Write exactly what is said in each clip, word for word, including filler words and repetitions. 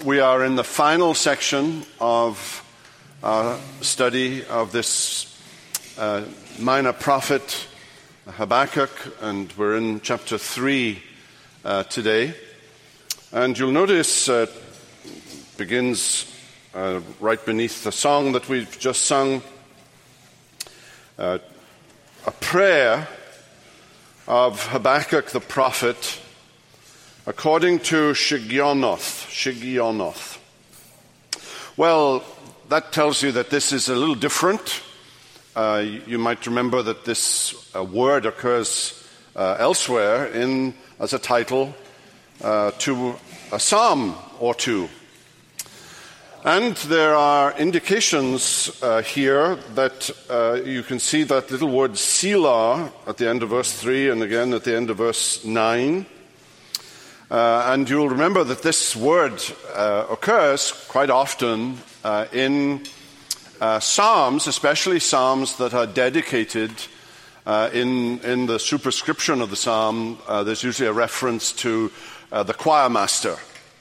We are in the final section of our study of this uh, minor prophet, Habakkuk, and we're in chapter three uh, today. And you'll notice uh, it begins uh, right beneath the song that we've just sung, uh, a prayer of Habakkuk the prophet according to Shigionoth. Shigionoth. Well, that tells you that this is a little different. Uh, you might remember that this uh, word occurs uh, elsewhere in as a title uh, to a psalm or two. And there are indications uh, here that uh, you can see that little word Selah at the end of verse three and again at the end of verse nine. Uh, and you'll remember that this word uh, occurs quite often uh, in uh, psalms, especially psalms that are dedicated uh, in, in the superscription of the psalm. Uh, there's usually a reference to uh, the choir master.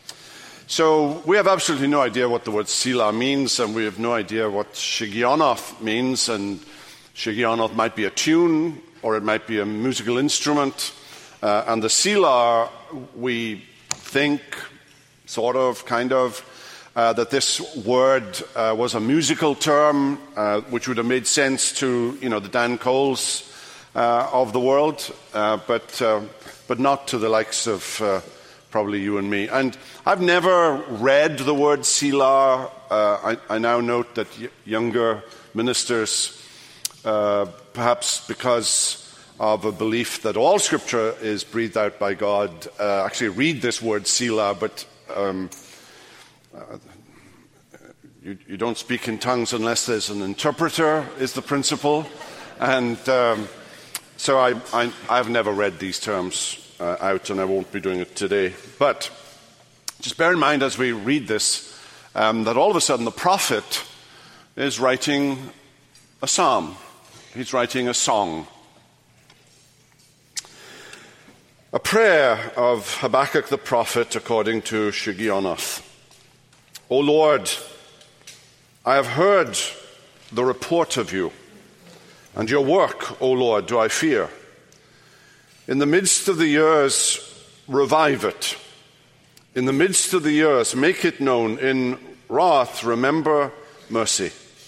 So we have absolutely no idea what the word Selah means, and we have no idea what Shigionoth means. And Shigionoth might be a tune, or it might be a musical instrument. Uh, and the Selah, we think, sort of, kind of, uh, that this word uh, was a musical term, uh, which would have made sense to, you know, the Dan Coles uh, of the world, uh, but uh, but not to the likes of uh, probably you and me. And I've never read the word Selah. Uh, I, I now note that y- younger ministers, uh, perhaps because of a belief that all Scripture is breathed out by God, uh, actually read this word Selah, but um, uh, you, you don't speak in tongues unless there's an interpreter, is the principle. And um, so I, I, I've never read these terms uh, out, and I won't be doing it today. But just bear in mind as we read this, um, that all of a sudden the prophet is writing a psalm. He's writing a song. A prayer of Habakkuk the prophet according to Shigionoth. O Lord, I have heard the report of you, and your work, O Lord, do I fear. In the midst of the years, revive it. In the midst of the years, make it known. In wrath, remember mercy.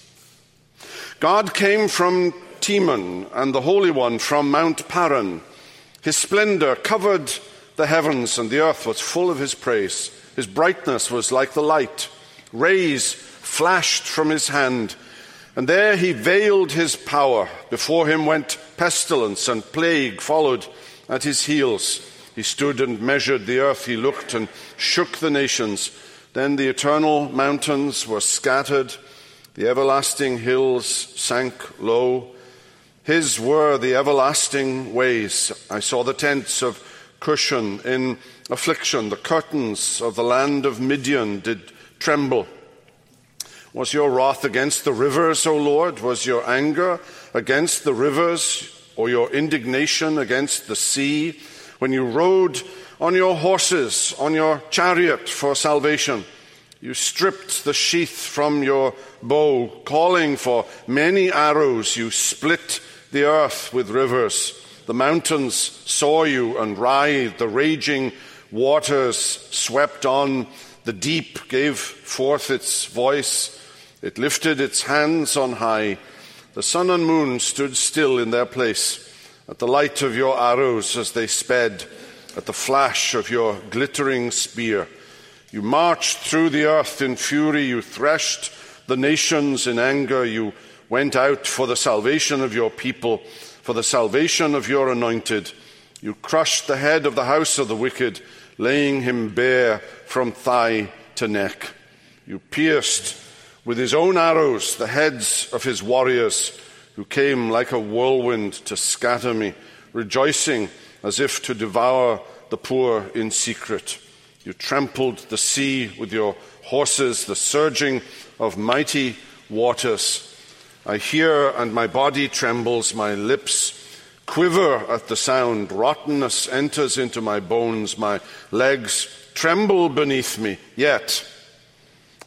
God came from Teman, and the Holy One from Mount Paran. His splendor covered the heavens, and the earth was full of his praise. His brightness was like the light. Rays flashed from his hand, and there he veiled his power. Before him went pestilence, and plague followed at his heels. He stood and measured the earth. He looked and shook the nations. Then the eternal mountains were scattered. The everlasting hills sank low. His were the everlasting ways. I saw the tents of Cushan in affliction. The curtains of the land of Midian did tremble. Was your wrath against the rivers, O Lord? Was your anger against the rivers, or your indignation against the sea? When you rode on your horses, on your chariot for salvation, you stripped the sheath from your bow, calling for many arrows. You split the earth with rivers. The mountains saw you and writhed. The raging waters swept on. The deep gave forth its voice. It lifted its hands on high. The sun and moon stood still in their place at the light of your arrows as they sped, at the flash of your glittering spear. You marched through the earth in fury. You threshed the nations in anger. You went out for the salvation of your people, for the salvation of your anointed. You crushed the head of the house of the wicked, laying him bare from thigh to neck. You pierced with his own arrows the heads of his warriors, who came like a whirlwind to scatter me, rejoicing as if to devour the poor in secret. You trampled the sea with your horses, the surging of mighty waters. I hear and my body trembles, my lips quiver at the sound. Rottenness enters into my bones, my legs tremble beneath me. Yet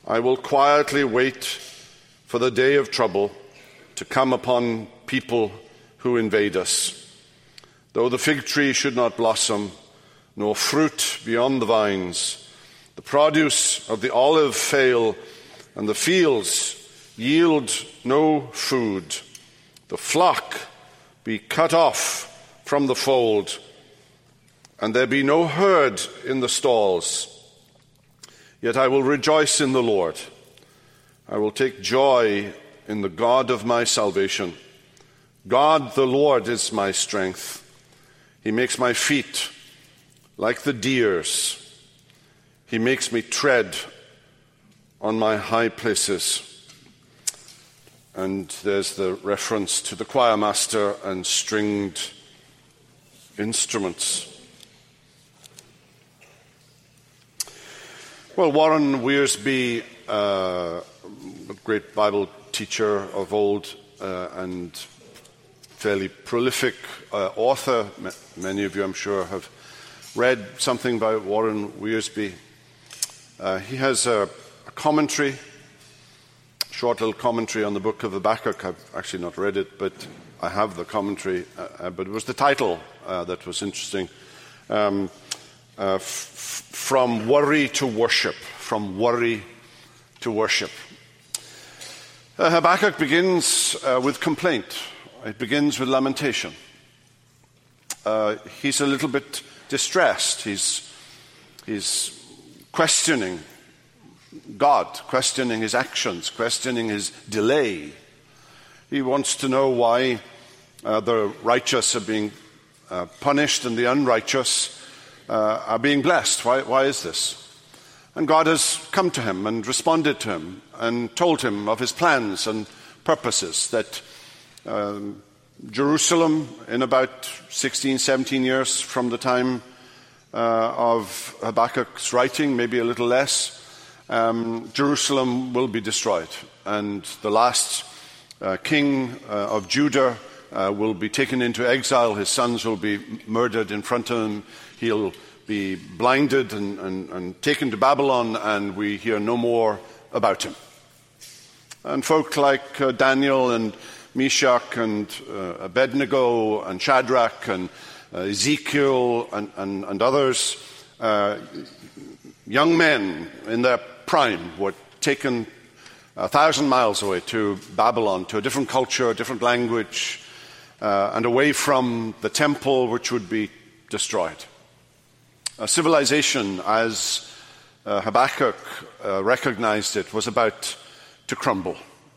I will quietly wait for the day of trouble to come upon people who invade us. Though the fig tree should not blossom, nor fruit be on the vines, the produce of the olive fail, and the fields yield no food, the flock be cut off from the fold, and there be no herd in the stalls. Yet I will rejoice in the Lord. I will take joy in the God of my salvation. God the Lord is my strength. He makes my feet like the deer's. He makes me tread on my high places. And there's the reference to the choir master and stringed instruments. Well, Warren Wiersbe, uh, a great Bible teacher of old uh, and fairly prolific uh, author. M- many of you, I'm sure, have read something by Warren Wiersbe. Uh, he has a, a commentary, short little commentary on the book of Habakkuk. I've actually not read it, but I have the commentary. Uh, uh, but it was the title uh, that was interesting. Um, uh, f- From worry to worship. From worry to worship. Uh, Habakkuk begins uh, with complaint. It begins with lamentation. Uh, he's a little bit distressed. He's, he's questioning God, questioning his actions, questioning his delay. He wants to know why uh, the righteous are being uh, punished and the unrighteous Uh, are being blessed. Why, why is this? And God has come to him and responded to him and told him of his plans and purposes, that um, Jerusalem, in about sixteen, seventeen years from the time uh, of Habakkuk's writing, maybe a little less, um, Jerusalem will be destroyed. And the last uh, king uh, of Judah uh, will be taken into exile. His sons will be murdered in front of him. He'll be blinded and, and, and taken to Babylon, and we hear no more about him. And folk like uh, Daniel and Meshach and uh, Abednego and Shadrach and uh, Ezekiel and, and, and others, uh, young men in their prime, were taken a thousand miles away to Babylon, to a different culture, a different language, uh, and away from the temple, which would be destroyed. A civilization, as uh, Habakkuk uh, recognized it, was about to crumble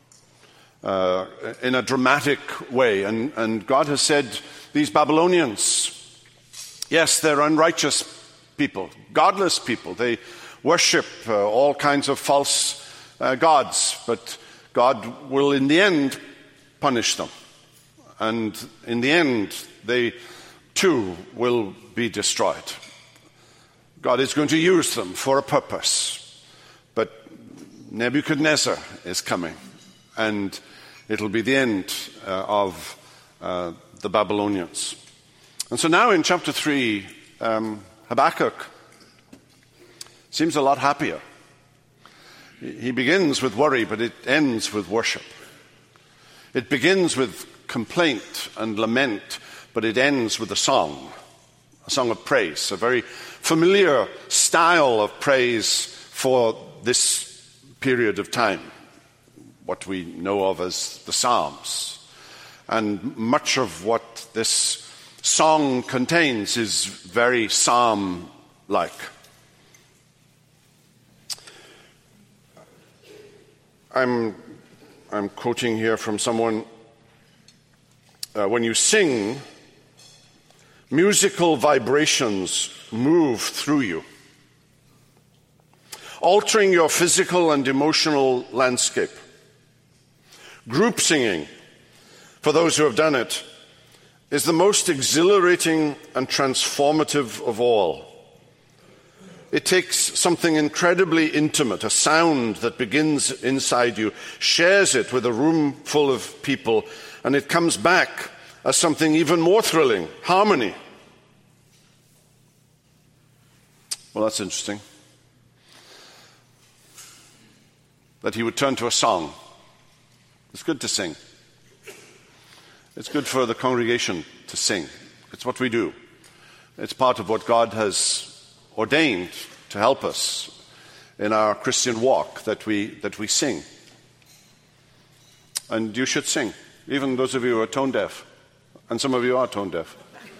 uh, in a dramatic way. And, and God has said, these Babylonians, yes, they're unrighteous people, godless people. They worship uh, all kinds of false uh, gods, but God will in the end punish them. And in the end, they too will be destroyed. God is going to use them for a purpose. But Nebuchadnezzar is coming, and it'll be the end uh, of uh, the Babylonians. And so now in chapter three, um, Habakkuk seems a lot happier. He begins with worry, but it ends with worship. It begins with complaint and lament, but it ends with a song, a song of praise, a very familiar style of praise for this period of time, what we know of as the Psalms. And much of what this song contains is very psalm-like. I'm, I'm quoting here from someone, uh, when you sing, musical vibrations move through you, altering your physical and emotional landscape. Group singing, for those who have done it, is the most exhilarating and transformative of all. It takes something incredibly intimate, a sound that begins inside you, shares it with a room full of people, and it comes back as something even more thrilling, harmony. Well, that's interesting. that he would turn to a song. It's good to sing. It's good for the congregation to sing. It's what we do. It's part of what God has ordained to help us in our Christian walk, that we that we sing. And you should sing, even those of you who are tone deaf. And some of you are tone deaf.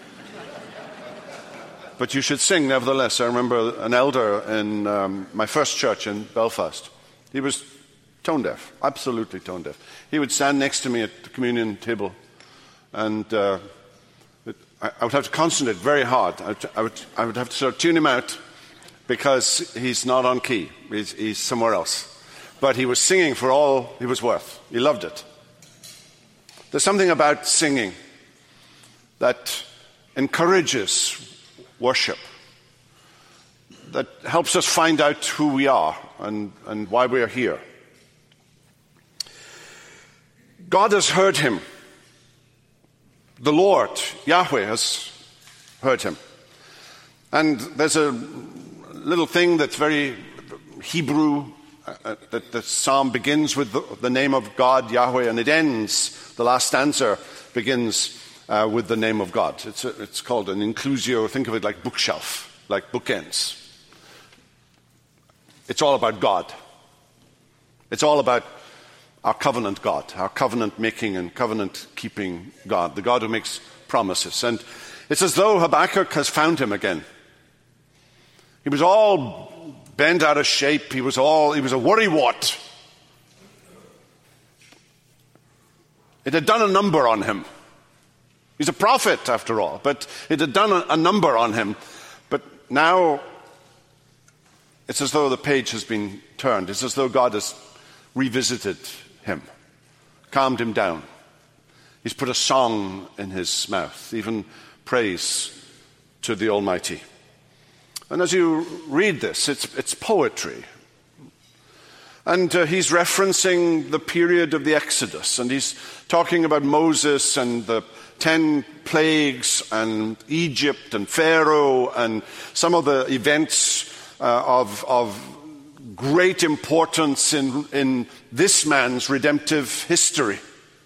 But you should sing nevertheless. I remember an elder in um, my first church in Belfast. He was tone deaf, absolutely tone deaf. He would stand next to me at the communion table, and uh, it, I, I would have to concentrate very hard. I would, I, would, I would have to sort of tune him out because he's not on key. He's, he's somewhere else. But he was singing for all he was worth. He loved it. There's something about singing that encourages worship, that helps us find out who we are and, and why we are here. God has heard him. The Lord, Yahweh, has heard him. And there's a little thing that's very Hebrew, uh, that the psalm begins with the, the name of God, Yahweh, and it ends, the last stanza begins uh, with the name of God. It's, a, it's called an inclusio. Think of it like bookshelf, like bookends. It's all about God. It's all about our covenant God, our covenant-making and covenant-keeping God, the God who makes promises. And it's as though Habakkuk has found him again. He was all bent out of shape. He was all, he was a worrywart. It had done a number on him. He's a prophet, after all, but it had done a, a number on him. But now it's as though the page has been turned. It's as though God has revisited him, calmed him down. He's put a song in his mouth, even praise to the Almighty. And as you read this, it's, it's poetry. And uh, he's referencing the period of the Exodus, and he's talking about Moses and the ten plagues and Egypt and Pharaoh and some of the events uh, of, of great importance in, in this man's redemptive history.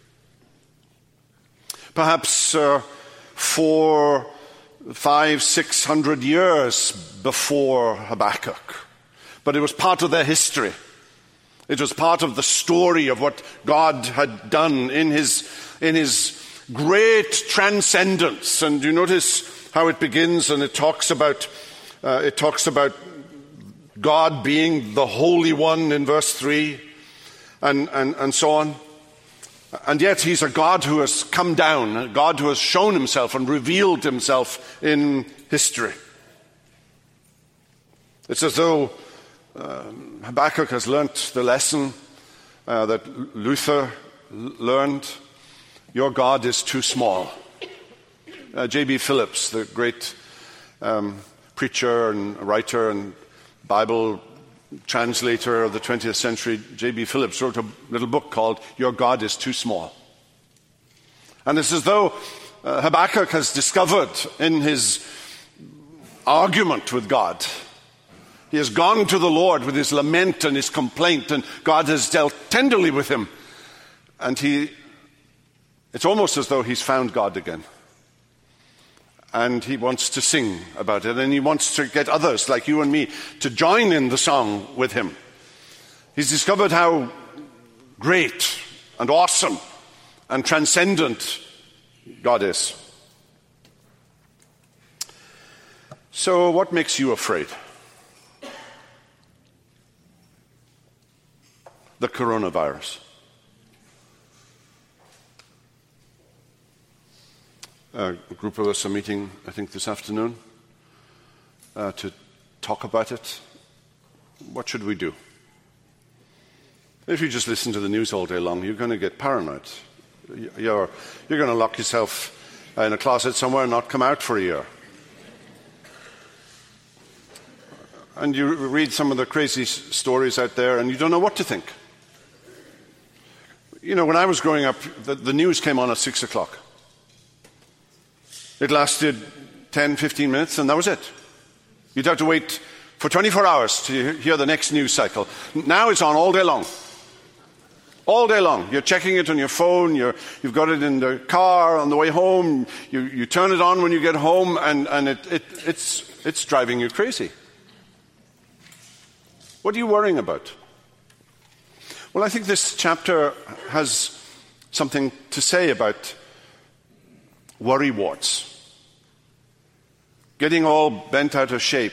Perhaps uh, four, five, six hundred years before Habakkuk. But it was part of their history. It was part of the story of what God had done in his, in his great transcendence. And you notice how it begins, and it talks about, uh, it talks about God being the Holy One in verse three, and, and, and so on. And yet he's a God who has come down, a God who has shown himself and revealed himself in history. It's as though uh, Habakkuk has learnt the lesson uh, that Luther learned. Your God is too small. Uh, J B Phillips, the great um, preacher and writer and Bible translator of the twentieth century, J B Phillips, wrote a little book called Your God is Too Small. And it's as though uh, Habakkuk has discovered in his argument with God, he has gone to the Lord with his lament and his complaint, and God has dealt tenderly with him. And he, it's almost as though he's found God again. And he wants to sing about it, and he wants to get others like you and me to join in the song with him. He's discovered how great and awesome and transcendent God is. So what makes you afraid? The coronavirus. A group of us are meeting, I think, this afternoon uh, to talk about it. What should we do? If you just listen to the news all day long, you're going to get paranoid. You're, you're going to lock yourself in a closet somewhere and not come out for a year. And you read some of the crazy stories out there, and you don't know what to think. You know, when I was growing up, the, the news came on at six o'clock. It lasted ten, fifteen minutes, and that was it. You'd have to wait for twenty-four hours to hear the next news cycle. Now it's on all day long. All day long. You're checking it on your phone, you're, you've got it in the car on the way home, you, you turn it on when you get home, and, and it, it, it's, it's driving you crazy. What are you worrying about? Well, I think this chapter has something to say about worry warts. Getting all bent out of shape.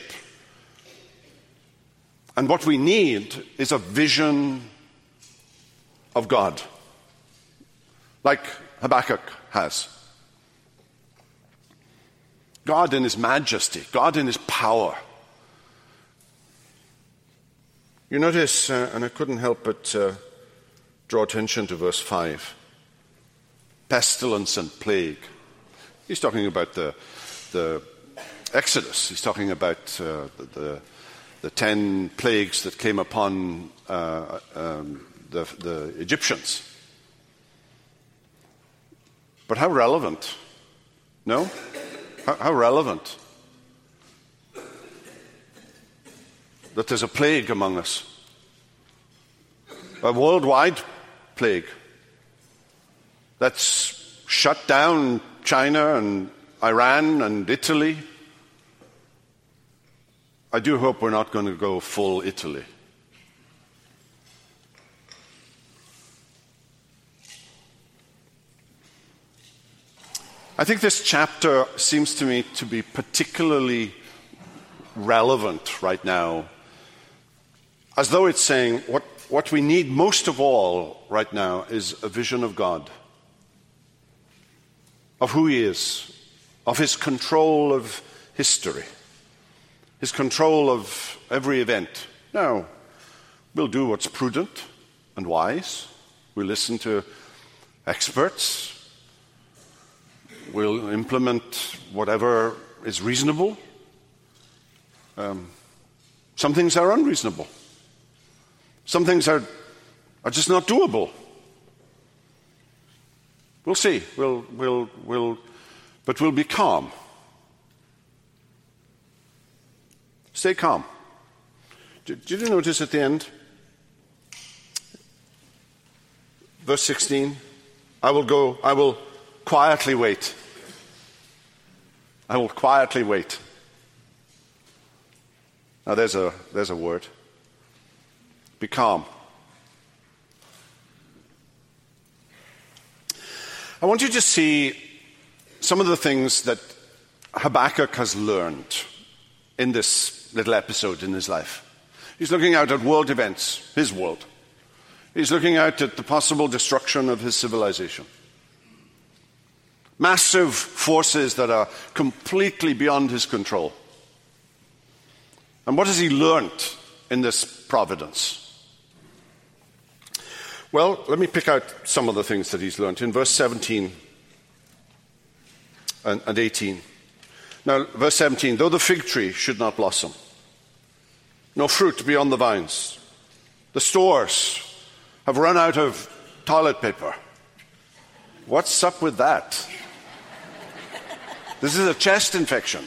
And what we need is a vision of God, like Habakkuk has. God in his majesty, God in his power. You notice, uh, and I couldn't help but uh, draw attention to verse five. Pestilence and plague. He's talking about the, the Exodus. He's talking about uh, the, the, the ten plagues that came upon uh, um, the, the Egyptians. But how relevant? No? How, how relevant that there's a plague among us. A worldwide plague that's shut down China and Iran and Italy. I do hope we're not going to go full Italy. I think this chapter seems to me to be particularly relevant right now, as though it's saying what, what we need most of all right now is a vision of God, of who he is, of his control of history, his control of every event. Now, we'll do what's prudent and wise. We'll listen to experts. We'll implement whatever is reasonable. Um, some things are unreasonable. Some things are, are just not doable. We'll see. We'll, we'll, we'll, but we'll be calm. Stay calm. Did, did you notice at the end? Verse sixteen. I will go, I will quietly wait. I will quietly wait. Now there's a, there's a word. Be calm. I want you to see some of the things that Habakkuk has learned in this little episode in his life. He's looking out at world events, his world. He's looking out at the possible destruction of his civilization. Massive forces that are completely beyond his control. And what has he learnt in this providence? Well, let me pick out some of the things that he's learnt in verse seventeen and, and eighteen. Now, verse seventeen, though the fig tree should not blossom, no fruit beyond the vines, the stores have run out of toilet paper. What's up with that? This is a chest infection.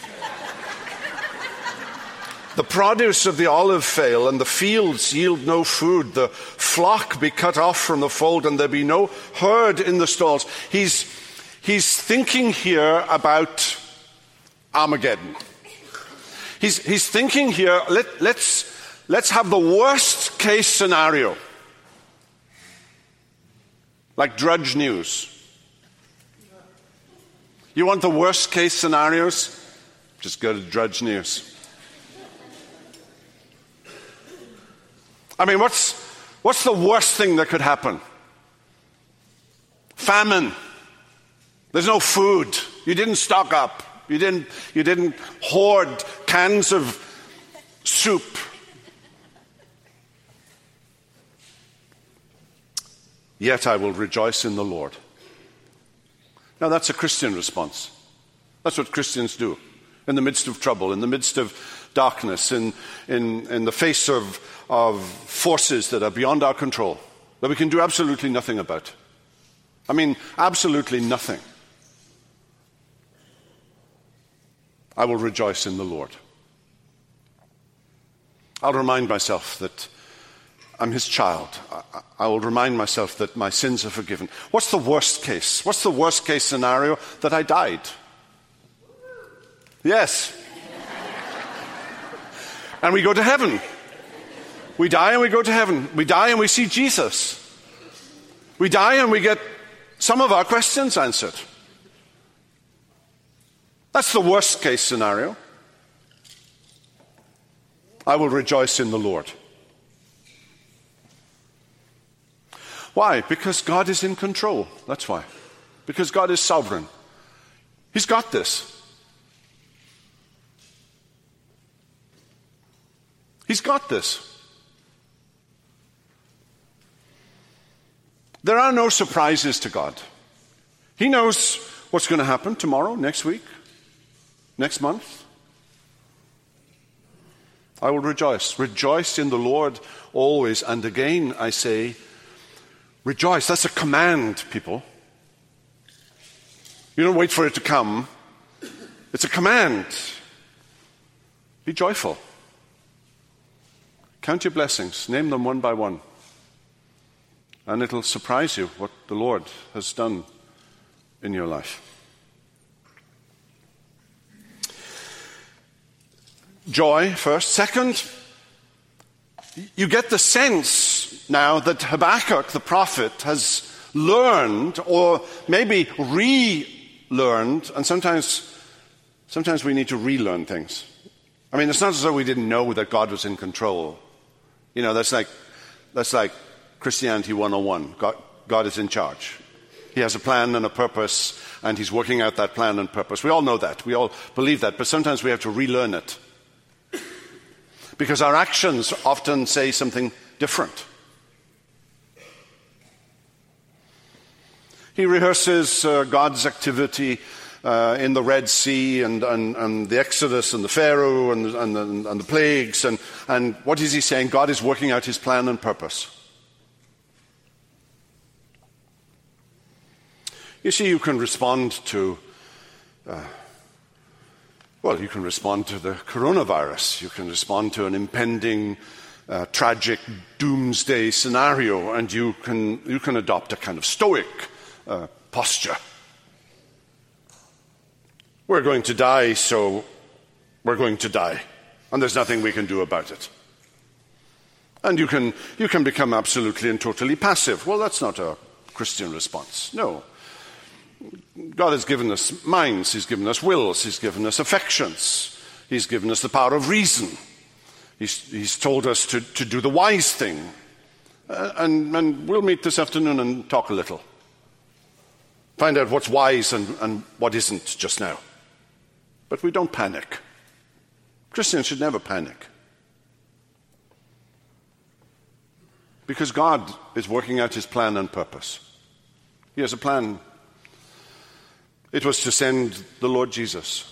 The produce of the olive fail, and the fields yield no food. The flock be cut off from the fold, and there be no herd in the stalls. He's, he's thinking here about Armageddon. He's, he's thinking here, let, let's, let's have the worst case scenario. Like Drudge News. You want the worst case scenarios? Just go to Drudge News. I mean, what's, what's the worst thing that could happen? Famine. There's no food. You didn't stock up. You didn't, you didn't hoard cans of soup. Yet I will rejoice in the Lord. Now that's a Christian response. That's what Christians do. In the midst of trouble, in the midst of darkness, in, in, in the face of, of forces that are beyond our control, that we can do absolutely nothing about. I mean, absolutely nothing. I will rejoice in the Lord. I'll remind myself that I'm his child. I, I will remind myself that my sins are forgiven. What's the worst case? What's the worst case scenario? That I died. Yes. And we go to heaven. We die and we go to heaven. We die and we see Jesus. We die and we get some of our questions answered. That's the worst case scenario. I will rejoice in the Lord. Why? Because God is in control. That's why. Because God is sovereign. He's got this. He's got this. There are no surprises to God. He knows what's going to happen tomorrow, next week, next month. I will rejoice. Rejoice in the Lord always. And again, I say, rejoice. That's a command, people. You don't wait for it to come. It's a command. Be joyful. Count your blessings. Name them one by one. And it'll surprise you what the Lord has done in your life. Joy first. Second, you get the sense now that Habakkuk the prophet has learned, or maybe relearned, and sometimes, sometimes we need to relearn things. I mean, it's not as though we didn't know that God was in control. You know, that's like, that's like Christianity one oh one. God, God is in charge. He has a plan and a purpose, and he's working out that plan and purpose. We all know that. We all believe that. But sometimes we have to relearn it. Because our actions often say something different. He rehearses uh, God's activity uh, in the Red Sea and, and, and the Exodus and the Pharaoh and, and, and, and the plagues. And, and what is he saying? God is working out his plan and purpose. You see, you can respond to, uh, well, you can respond to the coronavirus. You can respond to an impending, uh, tragic doomsday scenario, and you can, you can adopt a kind of stoic uh, posture. We're going to die, so we're going to die, and there's nothing we can do about it. And you can, you can become absolutely and totally passive. Well, that's not a Christian response. No. God has given us minds, he's given us wills, he's given us affections, he's given us the power of reason. He's, he's told us to, to do the wise thing. Uh, and, and we'll meet this afternoon and talk a little. Find out what's wise and, and what isn't just now. But we don't panic. Christians should never panic. Because God is working out his plan and purpose. He has a plan. It was to send the Lord Jesus.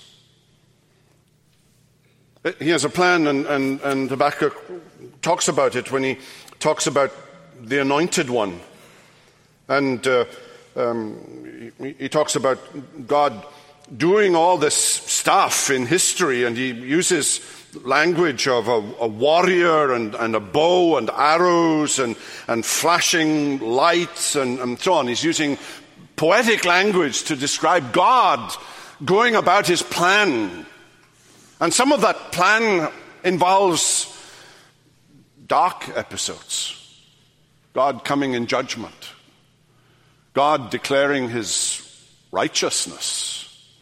He has a plan, and, and, and Habakkuk talks about it when he talks about the Anointed One. And uh, um, he, he talks about God doing all this stuff in history, and he uses language of a, a warrior and, and a bow and arrows and, and flashing lights and, and so on. He's using poetic language to describe God going about his plan. And some of that plan involves dark episodes. God coming in judgment. God declaring his righteousness.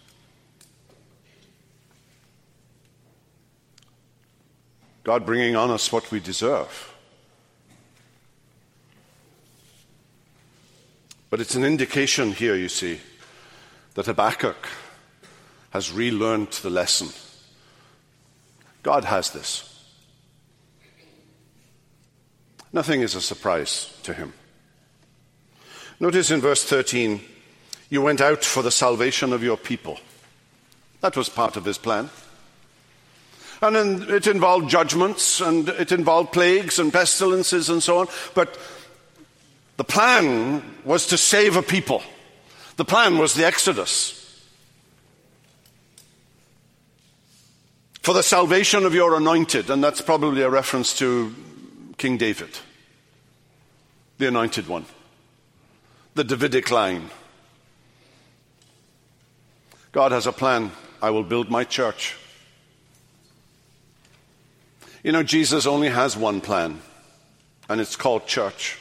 God bringing on us what we deserve. But it's an indication here, you see, that Habakkuk has relearned the lesson. God has this. Nothing is a surprise to him. Notice in verse thirteen, you went out for the salvation of your people. That was part of his plan. And then it involved judgments, and it involved plagues and pestilences and so on. But the plan was to save a people. The plan was the Exodus. For the salvation of your anointed, and that's probably a reference to King David. the Anointed One, the Davidic line. God has a plan. I will build my church. You know, Jesus only has one plan, and it's called church.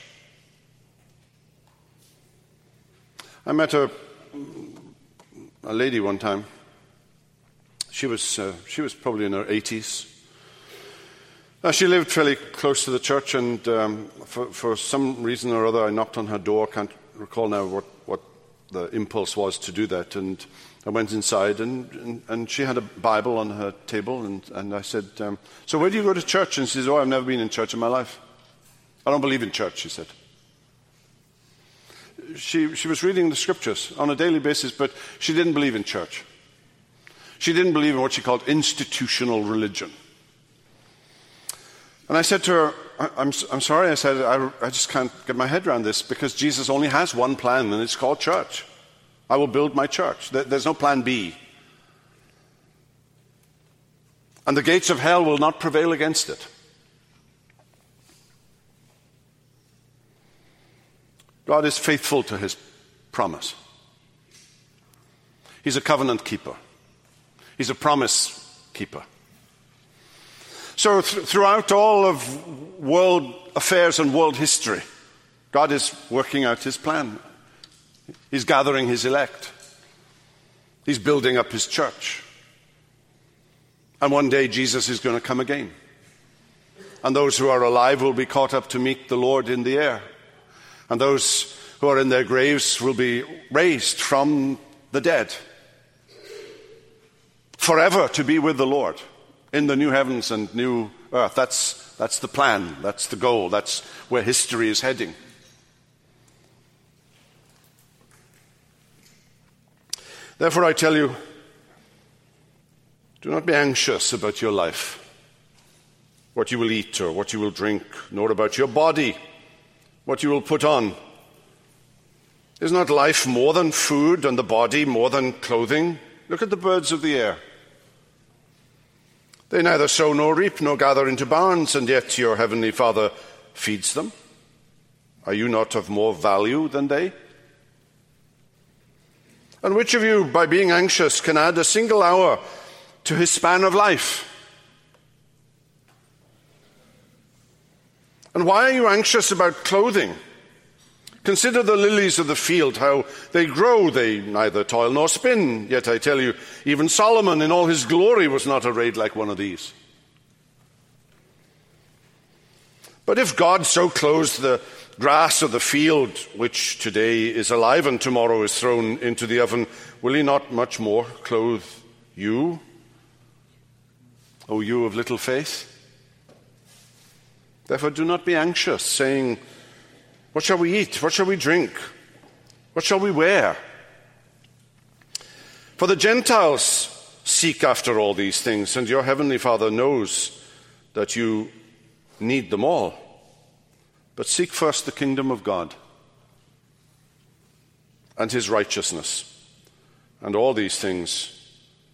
I met a, a lady one time. She was uh, she was probably in her eighties. Uh, she lived fairly close to the church, and um, for, for some reason or other, I knocked on her door. Can't recall now what, what the impulse was to do that. And I went inside, and, and, and she had a Bible on her table, and, and I said, um, so where do you go to church? And she says, oh, I've never been in church in my life. I don't believe in church, she said. She, she was reading the scriptures on a daily basis, but she didn't believe in church. She didn't believe in what she called institutional religion. And I said to her, I'm, I'm sorry, I said, I, I just can't get my head around this, because Jesus only has one plan, and it's called church. I will build my church. There's no plan B. And the gates of hell will not prevail against it. God is faithful to his promise. He's a covenant keeper. He's a promise keeper. So th- throughout all of world affairs and world history, God is working out his plan. He's gathering his elect. He's building up his church. And one day Jesus is going to come again. And those who are alive will be caught up to meet the Lord in the air. And those who are in their graves will be raised from the dead, forever to be with the Lord in the new heavens and new earth. That's, that's the plan. That's the goal. That's where history is heading. Therefore, I tell you, do not be anxious about your life, what you will eat or what you will drink, nor about your body, what you will put on. Is not life more than food, and the body more than clothing? Look at the birds of the air. They neither sow nor reap nor gather into barns, and yet your heavenly Father feeds them. Are you not of more value than they? And which of you, by being anxious, can add a single hour to his span of life? And why are you anxious about clothing? Consider the lilies of the field, how they grow. They neither toil nor spin. Yet I tell you, even Solomon in all his glory was not arrayed like one of these. But if God so clothes the grass of the field, which today is alive and tomorrow is thrown into the oven, will he not much more clothe you, O you of little faith? Therefore do not be anxious, saying, what shall we eat? What shall we drink? What shall we wear? For the Gentiles seek after all these things, and your heavenly Father knows that you need them all. But seek first the kingdom of God and his righteousness, and all these things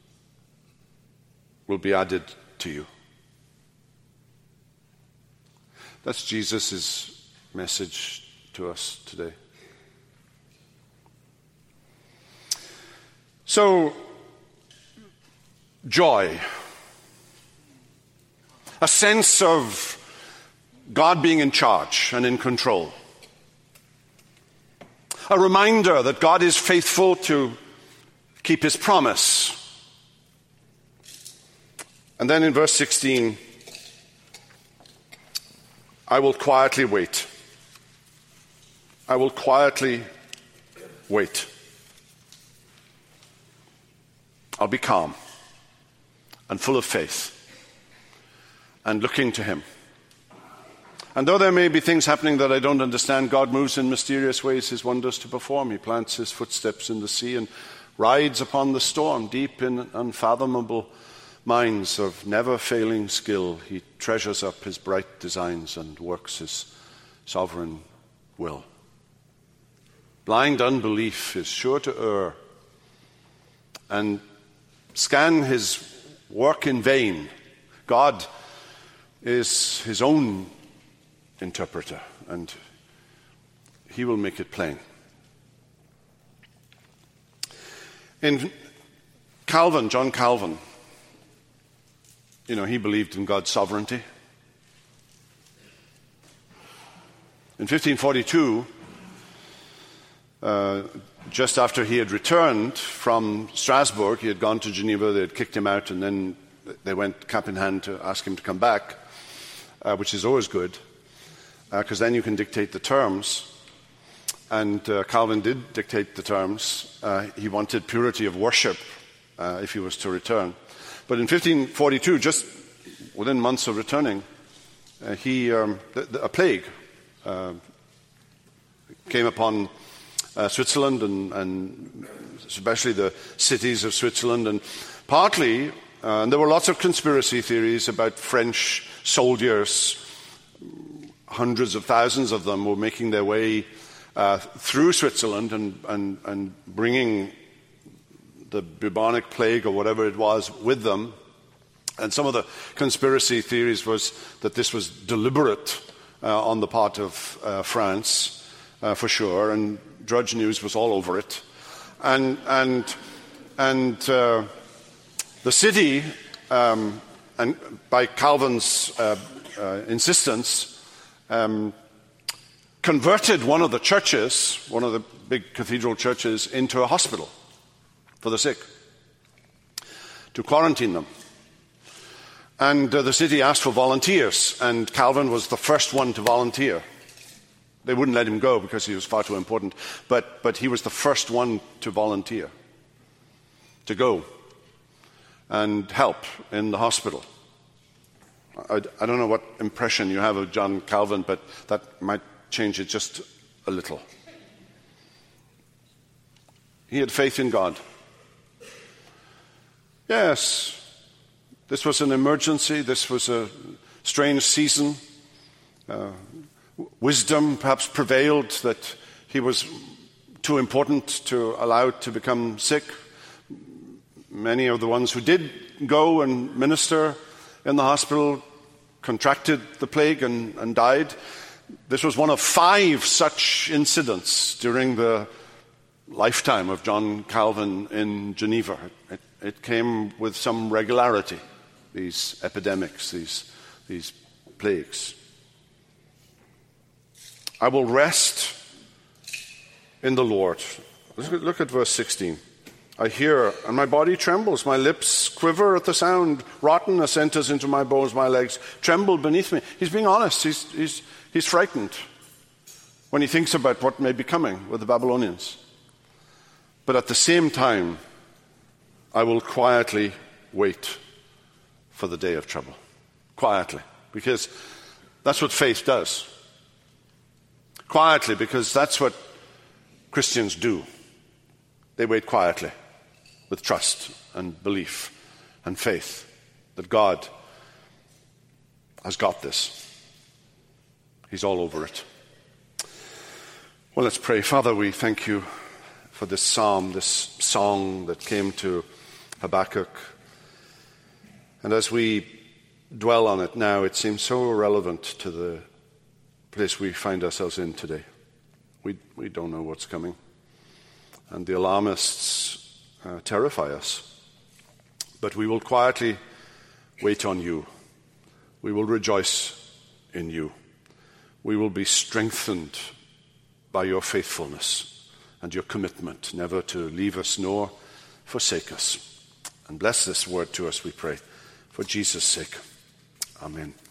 will be added to you. That's Jesus' message to us today. So, joy, a sense of God being in charge and in control, a reminder that God is faithful to keep his promise. And then in verse sixteen, I will quietly wait. I will quietly wait. I'll be calm and full of faith and looking to him. And though there may be things happening that I don't understand, God moves in mysterious ways his wonders to perform. He plants his footsteps in the sea and rides upon the storm. Deep in unfathomable minds of never-failing skill, he treasures up his bright designs and works his sovereign will. Blind unbelief is sure to err and scan his work in vain. God is his own interpreter, and he will make it plain. In Calvin, John Calvin, you know, he believed in God's sovereignty. In fifteen forty-two, uh, just after he had returned from Strasbourg, he had gone to Geneva, they had kicked him out, and then they went cap in hand to ask him to come back, uh, which is always good, because uh, then you can dictate the terms. And uh, Calvin did dictate the terms. Uh, he wanted purity of worship uh, if he was to return. But in fifteen forty-two, just within months of returning, uh, he um, the, the, a plague uh, came upon uh, Switzerland and, and especially the cities of Switzerland. And partly, uh, and there were lots of conspiracy theories about French soldiers. Hundreds of thousands of them were making their way uh, through Switzerland and, and, and bringing the bubonic plague or whatever it was with them. And some of the conspiracy theories was that this was deliberate uh, on the part of uh, France, uh, for sure, and Drudge News was all over it. And and and uh, the city, um, and by Calvin's uh, uh, insistence, um, converted one of the churches, one of the big cathedral churches, into a hospital for the sick, to quarantine them. And uh, the city asked for volunteers, and Calvin was the first one to volunteer. They wouldn't let him go because he was far too important, but, but he was the first one to volunteer, to go and help in the hospital. I, I don't know what impression you have of John Calvin, but that might change it just a little. He had faith in God. Yes, this was an emergency. This was a strange season. Uh, wisdom perhaps prevailed that he was too important to allow to become sick. Many of the ones who did go and minister in the hospital contracted the plague and, and died. This was one of five such incidents during the lifetime of John Calvin in Geneva. It, it came with some regularity, these epidemics, these, these plagues. I will rest in the Lord. Look at, look at verse sixteen. I hear, and my body trembles. My lips quiver at the sound. Rottenness enters into my bones. My legs tremble beneath me. He's being honest. He's, he's, he's frightened when he thinks about what may be coming with the Babylonians. But at the same time, I will quietly wait for the day of trouble. Quietly. Because that's what faith does. Quietly, because that's what Christians do. They wait quietly, with trust and belief and faith that God has got this. He's all over it. Well, let's pray. Father, we thank you for this psalm, this song that came to Habakkuk. And as we dwell on it now, it seems so relevant to the place we find ourselves in today. We, we don't know what's coming. And the alarmists uh, terrify us. But we will quietly wait on you. We will rejoice in you. We will be strengthened by your faithfulness and your commitment never to leave us nor forsake us. And bless this word to us, we pray, for Jesus' sake. Amen.